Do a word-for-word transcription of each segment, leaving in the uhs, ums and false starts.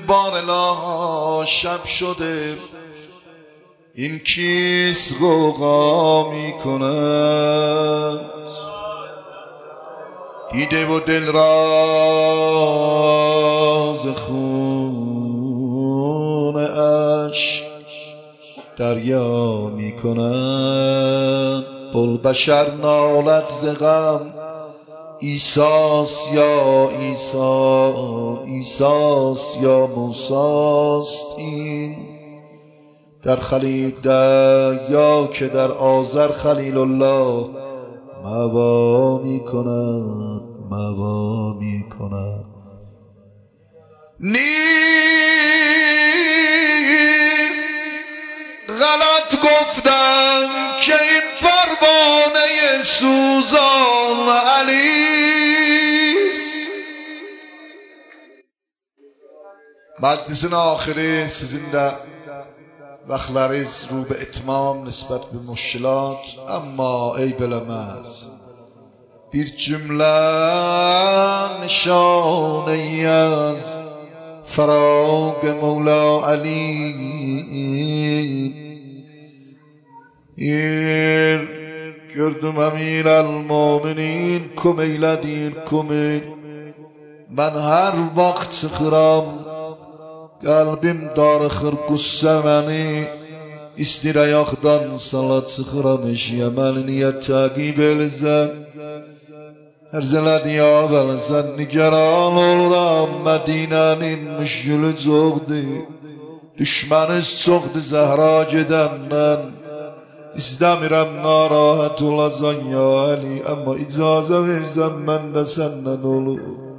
بارلا شب شده، این کیست غوغا می کند؟ دیده و دل را ز خون اشک دریا می کند. بوالبشر نالد ز غم، عیسیست یا عیسی، عیسیست یا موسیست این. در خلیل دریا که در آذر خلیل الله موا می کند، موا می کند. نی غلط گفتم که این پروانه سوزان علیست. Məclisin axırı sizin də vaxtlarınız rubə etmam nisbət bir müşkilat, amma eyb eləməz. Bir cümlə nişanəyi az فراق مولا علی. yer gördüm emir el-muminin kum eyledir kumil. Ben her vaxt çıxıram, kalbim darıxır qüssə məni. İstir ayaqdan sala çıxıram eşiyə məni niyə təqib elzəm. Ərzələdi ya vəlsən nigaran oluram, Mədinənin müşkülü çoxdur, düşməniz çoxdur Zəhra gedəndən. İstəmirəm narahat olasan ya Ali, amma icazə versən mən də səndən olur.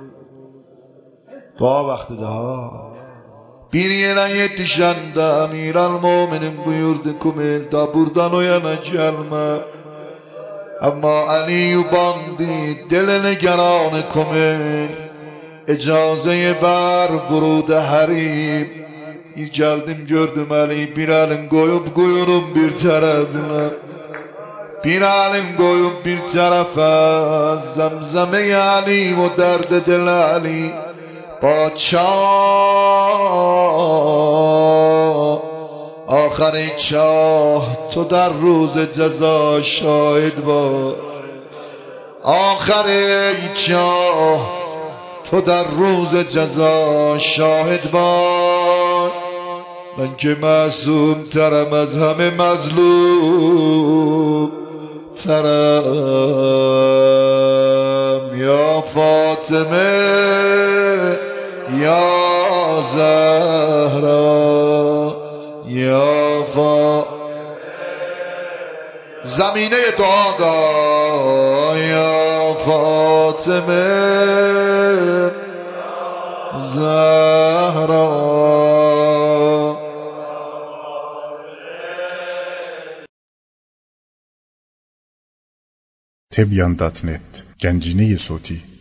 Dua vaxtıdır ha. Bir yerə yetişəndə Əmir el-Muminin buyurdu Kumel, da buradan o yana gəlmə. Amma Ali yubandı, dele nigaran Kumel, icazəyi bər vurudu hərim. Bir gəldim gördüm Ali, bir əlim qoyub qoyurum bir tərəfinə, bir əlim qoyub bir tərəfə. Zəmzəmi Ali o dərdə dil Ali با چاه، آخر چاه تو در روز جزا شاهد باش. آخر چاه تو در روز جزا شاهد باش. من که معصوم ترم از همه مظلوم ترم. یا فاطمه یا زهرا یا فا زمینه دعا دا یا فاطمه زهرا. تبیان دات نت گنجینه صوتی